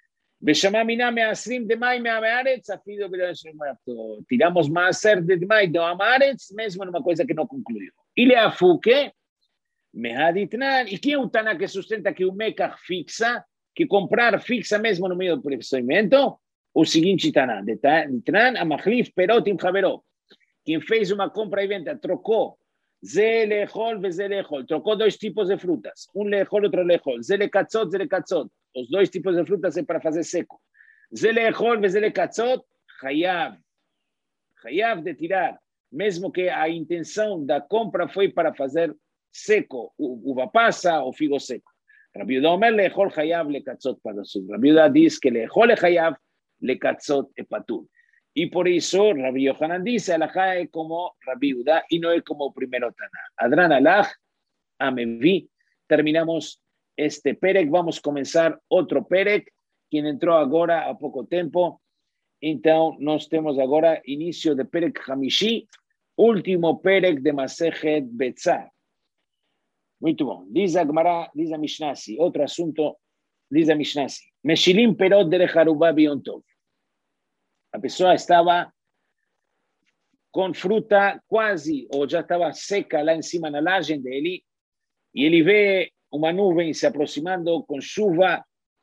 [SPEAKER 1] Tiramos maaser de demai do amaretz, mesmo numa coisa que não concluiu. Ele afuque, mehaditnan, e quem é o Tana que sustenta que o mekach fixa, que comprar fixa mesmo no meio do procedimento? O seguinte Tana, ditnan, amachlif perot im chaverot. Quem fez uma compra e venda, trocou ze lechol ve ze lechol, trocou dois tipos de frutas, um lechol, outro lechol, ze lekatzot, ze lekatzot. Os dois tipos de frutas é para fazer seco. Zelechol e zelekatzot, hayav. Hayav de tirar. Mesmo que a intenção da compra foi para fazer seco, uva passa ou figo seco. Rabbi Yehuda omer lechol hayav lekatzot patur. Rabbi Yehuda diz que lechol hayav lekatzot é patur. E por isso, Rabbi Yohanan diz, alajá é como Rabbi Yehuda e não é como o primeiro Taná. Adran alaj, amevi. Terminamos este Perek, vamos começar outro Perek, quem entrou agora há pouco tempo. Então, nós temos agora início de Perek Hamishi, último Perek de Masechet Betzah. Muito bom. Diz a Gemara, diz a Mishnasi, outro assunto, diz a Mishnasi. Meshilim perot derech harubá biyom tov. A pessoa estava com fruta quase, ou já estava seca lá em cima na laje dele, e ele vê uma nuvem se aproximando com chuva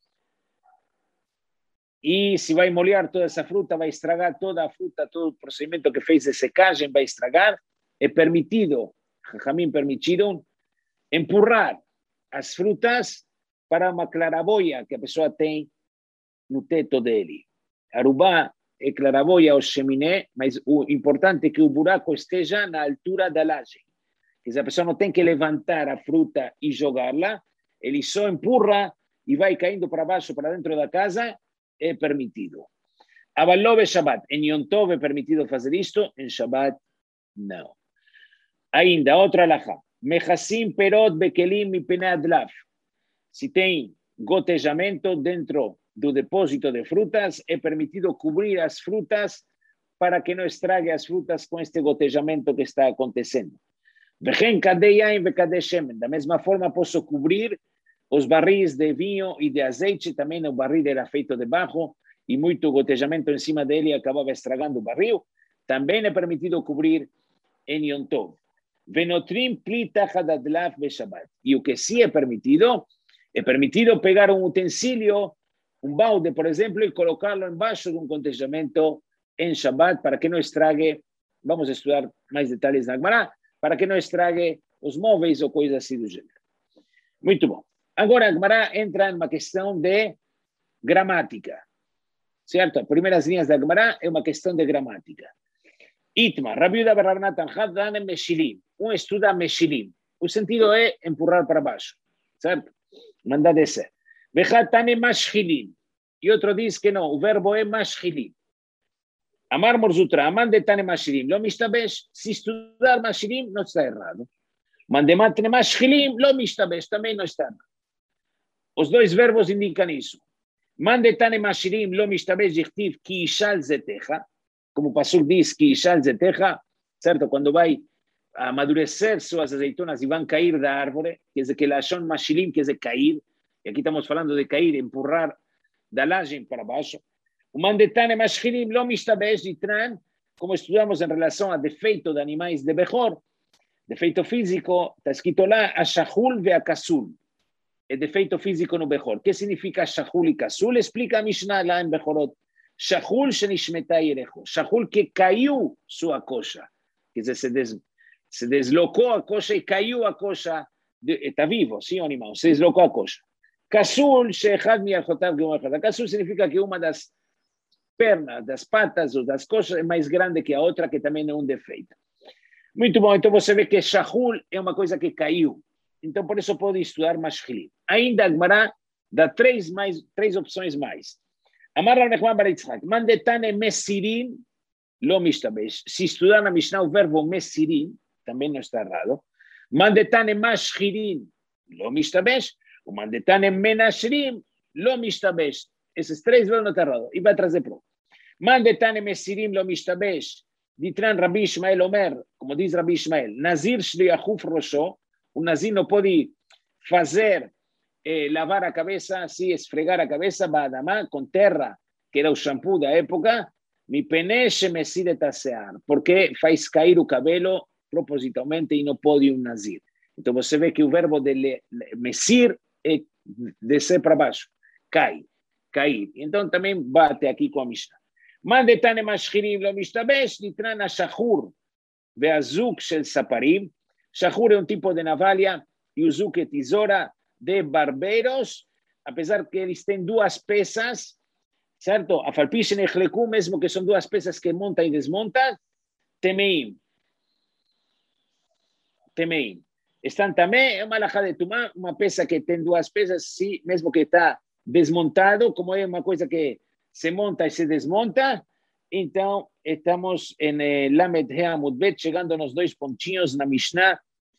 [SPEAKER 1] e se vai molhar toda essa fruta, vai estragar toda a fruta, todo o procedimento que fez de secagem vai estragar. É permitido, Jajamim permitiram, empurrar as frutas para uma claraboia que a pessoa tem no teto dele. Arubá é claraboia ou chaminé, mas o importante é que o buraco esteja na altura da laje. Que a pessoa não tem que levantar a fruta e jogá-la, ele só empurra e vai caindo para baixo, para dentro da casa, é permitido. Avalov é Shabbat. Em Yom Tov é permitido fazer isto, em Shabbat não. Ainda, outra alahá. Mechassim perot bekelim e penadlaf. Se tem gotejamento dentro do depósito de frutas, é permitido cobrir as frutas para que não estrague as frutas com este gotejamento que está acontecendo. Da mesma forma, posso cobrir os barris de vinho e de azeite, também o barril era feito de barro e muito gotejamento em cima dele acabava estragando o barril. Também é permitido cobrir em Yom Tov. Venotrim plita hadadlaf beshabat. E o que sim é permitido, é permitido pegar um utensílio, um balde, por exemplo, e colocá-lo embaixo de um gotejamento em Shabbat para que não estrague. Vamos estudar mais detalhes na Gemara, para que não estrague os móveis ou coisas assim do gênero. Muito bom. Agora a Gemara entra numa questão de gramática. Certo? As primeiras linhas da Gemara é uma questão de gramática. Itma, Rabbi Yehuda bar Rav Natan Hadran Meshilim. Um estuda Meshilim. O sentido é empurrar para baixo. Certo? Mandar descer. Vechatane Mashchilim. E outro diz que não, o verbo é Mashchilim. Amar Morzutra, Aman de Tane Mashirim. Lo Mishtabesh, se estudar Mashirim, não está errado. Mandematre mashchilim, lo mishtabesh, também não está. Os dois verbos indicam isso. Mandetane mashirim, lo mishtabesh, dichtiv, ki ishal zetecha, como o Pasuk diz, ki ishal zetecha, certo? Quando vai amadurecer suas azeitonas e vão cair da árvore, quer dizer que lashon mashilim, quer dizer cair, e aqui estamos falando de cair, empurrar da laje para baixo. O mandetane mashchilim, lo mishtabesh, ditran, como estudamos em relação a defeito de animais de Bechor, defeito físico, está escrito lá, a shahul ve a kasul. É defeito físico no Bechor. O que significa shahul e kasul? Explica a Mishnah lá em Bechorot. Shahul shenishmeta yerecho. Shahul que caiu sua coxa. Quer dizer, se, des, se deslocou a coxa e caiu a coxa. Está vivo, sim, o animal. Se deslocou a coxa. Kasul sheechad miyachotav geum echad. Kasul significa que uma das pernas, das patas ou das coxas é mais grande que a outra, que também é um defeito. Muito bom, então você vê que shahul é uma coisa que caiu. Então, por isso pode estudar mashchilim. Ainda a Gemara dá três, mais, três opções mais. Amar Rav Nechman bar Yitzchak, mandetane mesirim, lo mishtabesh. Se estudar na Mishnah o verbo mesirim, também não está errado. Mandetane mashchilim, lo mishtabesh. O mandetane menashrim, lo mishtabesh. Esses três verbos não estão errados. E vai trazer prova. Mandetane mesirim, lo mishtabesh. Ditran Rabbi Ishmael Omer, como diz Rabbi Ishmael, Nazir shliachuf rosho, o Nazir não pode fazer, eh, lavar a cabeça, se esfregar a cabeça, badamá, com terra, que era o shampoo da época, mi pene shemesir et asear, porque faz cair o cabelo propositalmente e não pode um Nazir. Então você vê que o verbo de le, le, mesir é descer para baixo, cai, cair. Então também bate aqui com a Mishnah. Mandetane mashchirim lo mishtabesh, ditran ashachur veazuk shel saparim. Shachur é um tipo de navalha e o zuk é tesoura de barbeiros, apesar que eles têm duas peças, certo? A falpiche nechleku, mesmo que são duas peças que monta e desmonta, temeim. Temeim. Estão também, é uma alahá de tumá, uma peça que tem duas peças, sim, mesmo que está desmontado, como é uma coisa que se monta e se desmonta. Então, estamos em eh, Lamed He Amud Bet, chegando nos dois pontinhos na Mishnah,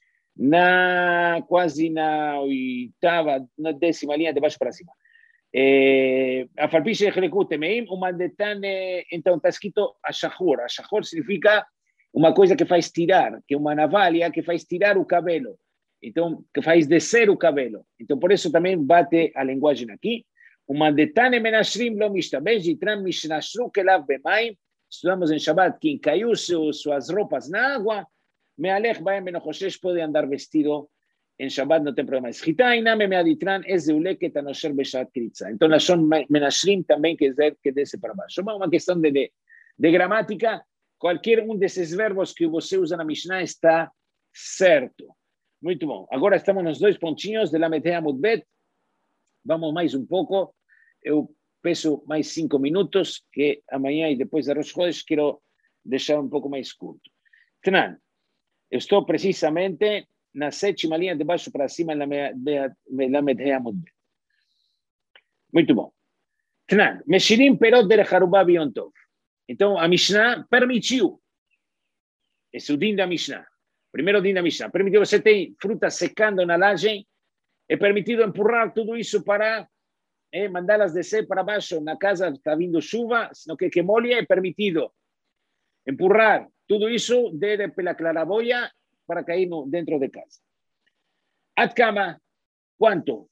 [SPEAKER 1] na, quase na oitava, na décima linha de baixo para cima. Eh, a falpiche de Cheleku Temeim, uma detane, então está escrito Ashahur. Ashahur significa uma coisa que faz tirar, que é uma navalha que faz tirar o cabelo. Então, que faz descer o cabelo. Então, por isso também bate a linguagem aqui. Uma detane menashrim lo mishtabesh, ditran mishnashru kelav bemaim. Estudamos em Shabbat, quem caiu suas roupas na água, mealech baem benochoshesh, pode andar vestido em Shabbat, não tem problema. Eschita iname meaditran ezeuleket anosher beshat kritza. Então, lashon menashrim também quer dizer que desce para baixo. Uma questão de, de, de gramática, qualquer um desses verbos que você usa na Mishnah está certo. Muito bom. Agora estamos nos dois pontinhos de Lamed He Amud Bet. Vamos mais um pouco. Eu peço mais cinco minutos, que amanhã e depois da Rosh Chodesh quero deixar um pouco mais curto. Tnan, eu estou precisamente na sétima linha de baixo para cima na Lamed He Amud Bet. Muito bom. Tnan, Meshirim perot derech harubá biyom tov. Então, a Mishnah permitiu. Esse é o din da Mishnah. Primeiro din da Mishnah. Permitiu, você tem fruta secando na laje, é permitido empurrar tudo isso para eh, mandá-las descer para baixo. Na casa está vindo chuva, senão que que molhe, é permitido empurrar tudo isso desde pela claraboia para cair no, dentro de casa. Atkama, quanto?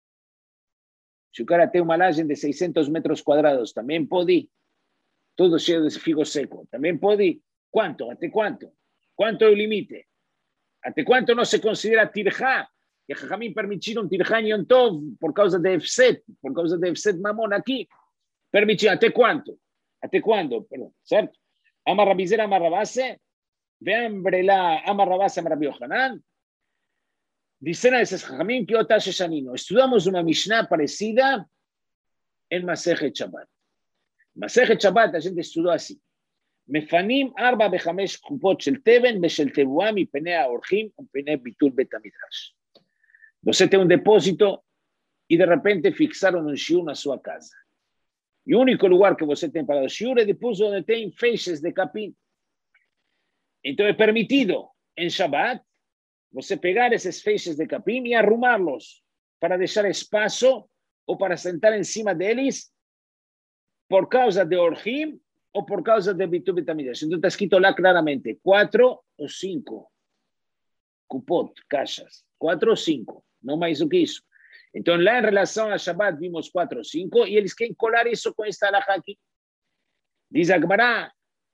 [SPEAKER 1] Se o cara tem uma laje de seiscentos metros quadrados, também pode. Todo cheio de figo seco, também pode. Quanto? Até quanto? Quanto é o limite? Até quanto não se considera tirjá? Que Jajamim permitiram tirjá em Yom Tov por causa de Efset, por causa de Efset Mamon aqui. Permitiram. Até quanto? Até quando? Perdão, certo? Amarrabizera, amarrabase, veambrela, amarrabase, amarrabi Yohanan. Dicen a esses Jajamim que otashe shanino. Estudamos uma Mishnah parecida em Masechet Shabbat. Masechet Shabbat a gente estudou assim. מפנים ארבע וחמש קופות של תבן ושל תבואה מפני האורחים ומפני ביטול בית המדרש. Você tem um depósito e de repente fixaram um shiur na sua casa. E o único lugar que você tem para o shiur é depois onde tem feixes de capim. Então é permitido em Shabbat você pegar esses feixes de capim e arrumá-los para deixar espaço ou para sentar em cima deles por causa de Orhim ou por causa de Bitul Betamidrash. Então está escrito lá claramente, quatro ou cinco cupot, caixas, quatro ou cinco, não mais do que isso. Então lá em relação a Shabbat vimos quatro ou cinco e eles querem colar isso com esta alahá aqui. Diz a Gemara,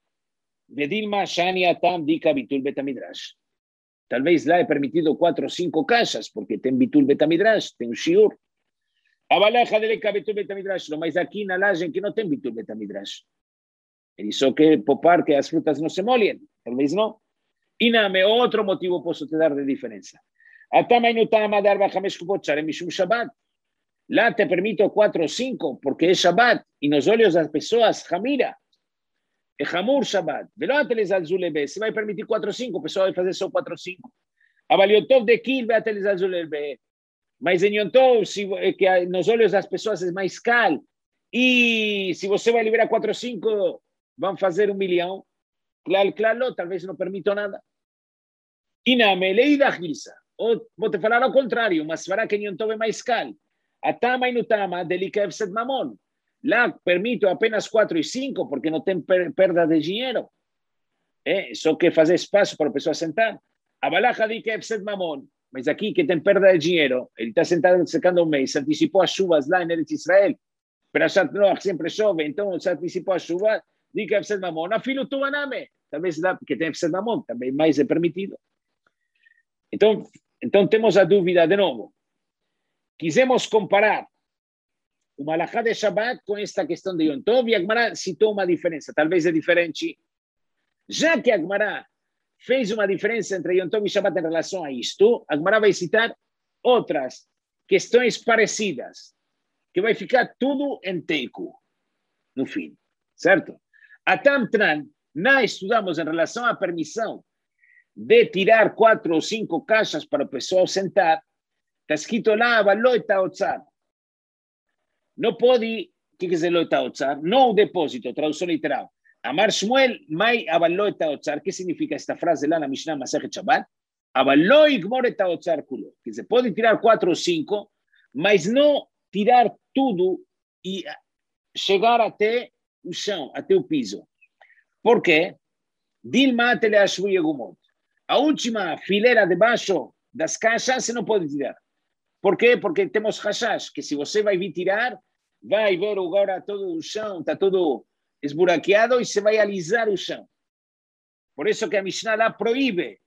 [SPEAKER 1] Vedilma Shani Atam Dika Bitul Betamidrash. Talvez lá é permitido quatro ou cinco caixas, porque tem Bitul Betamidrash, tem o Shiur. A balaja dele é Bitul Betamidrash, mas aqui na laje que não tem Bitul Betamidrash. Ele só quer popar que as frutas não se molhem, talvez não. E não, outro motivo posso te dar de diferença. Atama inutama darba hamesh kupot sharem mishum Shabbat. Lá te permito quatro ou cinco, porque é Shabbat, e nos olhos das pessoas, Hamira. É Hamur Shabbat. Veloateles al zulebe. Se vai permitir quatro ou cinco, a pessoa vai fazer só quatro ou cinco. Avaliotov de Kil, veateles al zulebe. Mas em Yom Tov, se, que nos olhos das pessoas é mais cal, e se você vai liberar quatro ou cinco, vão fazer um milhão. Claro, claro, talvez não permito nada. E na meleida gilsa. Ou vou te falar ao contrário, mas fará que em Yom Tov é mais cal. Atama e nutama, delika efset mamon. Lá permito apenas quatro e cinco, porque não tem per perda de dinheiro. É, só que fazer espaço para a pessoa sentar. A balaja de que efset mamon. Mas aqui que tem perda de dinheiro, ele está sentado secando um mês, se antecipou as chuvas lá em Eretz Israel, Perashat Noach sempre chove, então se antecipou as chuvas, diz que é Efsed Mamon, afilo tu aname, talvez lá, porque tem Efsed Mamon, também mais é permitido. Então, então temos a dúvida de novo. Quisemos comparar o Malachá de Shabbat com esta questão de Yom Tov, e a Gemara citou uma diferença, talvez é diferente. Já que a Gemara fez uma diferença entre Yom Tov e Shabbat em relação a isto, a Gemara vai citar outras questões parecidas, que vai ficar tudo em teiku, no fim, certo? A Tamtran, nós estudamos em relação à permissão de tirar quatro ou cinco caixas para o pessoal sentar, está escrito lá, Avaloita Otzar. Não pode, o que quer dizer Loita Otzar? Não o depósito, tradução literal. Amar Shmuel, mai avaló et haotzar. ¿Qué significa esta frase lá na Mishnah Masechet Shabbat? Avaló igmor et haotzar kulo. Que se pode tirar quatro ou cinco, mas não tirar tudo e chegar até o chão, até o piso. Por quê? Dilma tele ashvu yegumot. A última fileira debaixo das caixas você não pode tirar. Por quê? Porque temos hashash, que se você vai vir tirar, vai ver agora todo o chão, está todo esburaqueado e se vai alisar o chão. Por isso que a Mishnah lá proíbe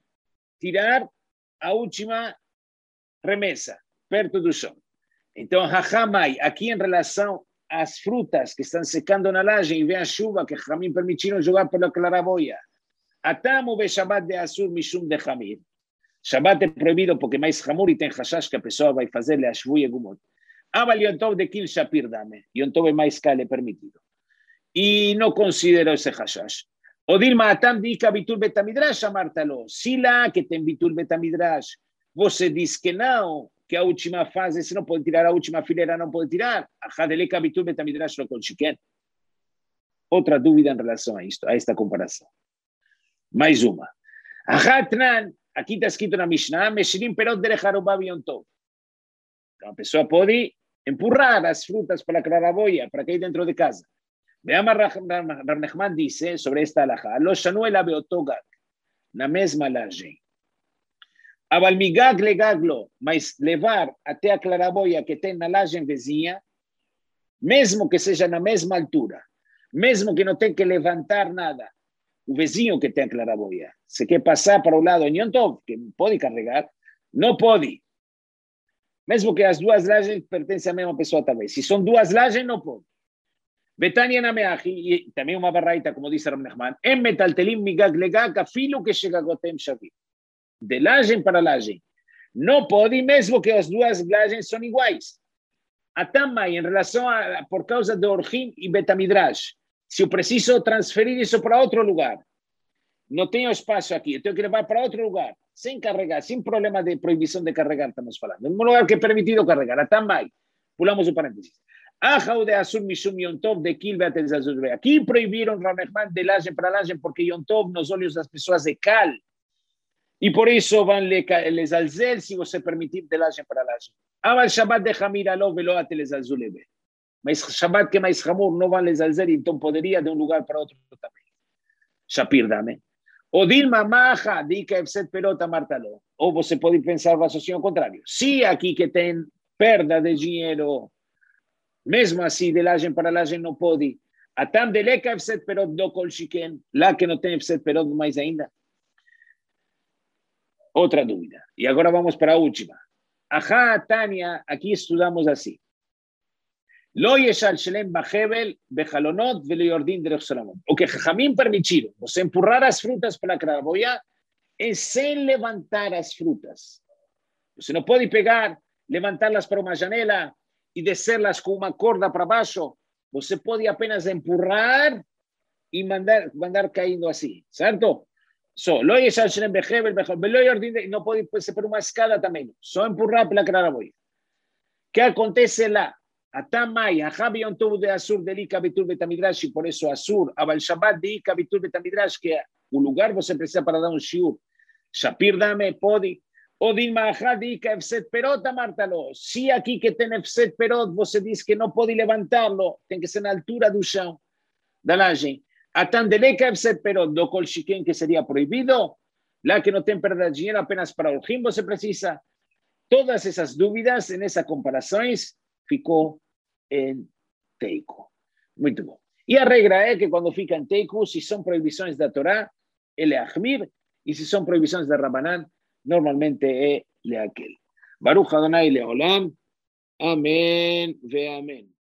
[SPEAKER 1] tirar a última remessa, perto do chão. Então, Hachamai, aqui em relação às frutas que estão secando na laje e vem a chuva que Hamim permitiram jogar pela claraboia. Atamu be Shabbat de Asur mishum de Hamir. Shabbat é proibido porque mais Hamur e tem hashash que a pessoa vai fazer le ashvu yegumot. Aval Yom Tov de Kil Shapir dame. Yom Tov é mais cale permitido. E não considero esse hashash. O Dilma Atam dica Bitul Betamidrash, amártalo. Se lá que tem Bitul Betamidrash, você diz que não, que a última fase, se não pode tirar a última fileira, não pode tirar. Achadeleka Bitul Betamidrash lo conchiquen. Outra dúvida em relação a isto, a esta comparação. Mais uma. Achatnan, aqui está escrito na Mishnah, Meshirim perot derech harubá Yom Tov. Então a pessoa pode empurrar as frutas para a claraboia, para cair dentro de casa. Veamos, Rav Nechman dice sobre esta alajá, lo shanu ela beotogak, na mesma laje. Aval migag legaglo, mas levar até a claraboia que tem na laje vizinha, mesmo que seja na mesma altura, mesmo que não tenha que levantar nada, o vizinho que tem a claraboia, se quer passar para o lado em Yom Tov, que pode carregar, não pode. Mesmo que as duas lajes pertencem à mesma pessoa, talvez. Se são duas lajes, não pode. Betania na meachi, e também uma barraita, como disse Rav Nechman, em metaltelim migag legag, afilo que chega gotem shavim. De laje para laje. Não pode, mesmo que as duas lajes são iguais. Atamai, em relação a, por causa de Orhim e Betamidrash, se eu preciso transferir isso para outro lugar, não tenho espaço aqui, eu tenho que levar para outro lugar, sem carregar, sem problema de proibição de carregar, estamos falando. Um lugar que é permitido carregar. Atamai, pulamos o parênteses. De Asur Mishum Yom Tov de Kil Beatel Zazur. Aqui proibiram Rav Nechman de laje para laje porque Yom Tov nos olhos das pessoas é cal. Y por eso van les alzel si você permitir delagem para laje. Aval Shabbat deja miralo velo ate les alzulebe. Mas Shabbat que mais hamur no van les alzel, então poderia de um lugar para outro também. Shapir dame. O Dilma maja, dica efset pelota martalo. Ou você pode pensar o raciocínio contrário. Se aqui que tem perda de dinheiro, mesmo assim, de laje para laje não pode. Atam deleka efset pelot do kol shiken, lá que não tem efset pelot mais ainda. Outra dúvida. E agora vamos para a última. Ajá, Tânia, aqui estudamos assim. Lo yeshal shelem bachebel bechalonot velo yordim derech solamot. O que Jajamim permitiram, você empurrar as frutas para a claraboia é sem levantar as frutas. Você não pode pegar, levantá-las para uma janela e descerlas com uma corda para baixo. Você pode apenas empurrar e mandar, mandar caindo assim, certo? So, lo yeshal shelem bechebel velo yordim, não pode ser por uma escada também, só empurrar para a claraboia. O que acontece lá? Atamay, Ajabi on tuvo de Asur de Ika Bitur Betamidrash, y por eso Asur, Abal Shabbat de Ika Bitur Betamidrash, que un lugar você precisa para dar un shiur. Shapir dame, podi. Odilma Ajá de Ika Efset Perot, amártalo. Si aquí que tem Efset Perot, você diz que no pode levantarlo, tem que ser na altura do chão, da laje. Atam de Ika Efset Perot, do Kol Shiken, que sería prohibido, la que no tem perda de dinheiro apenas para o Jim, você precisa. Todas esas dúvidas, en esas comparações, ficou em Teico. Muito bom. E a regra é que quando fica em Teico, se são proibições da Torá, ele é Ahmir, e se são proibições da Rabanan, normalmente é Leakel. Baruch Adonai Leolam. Amém ve amém.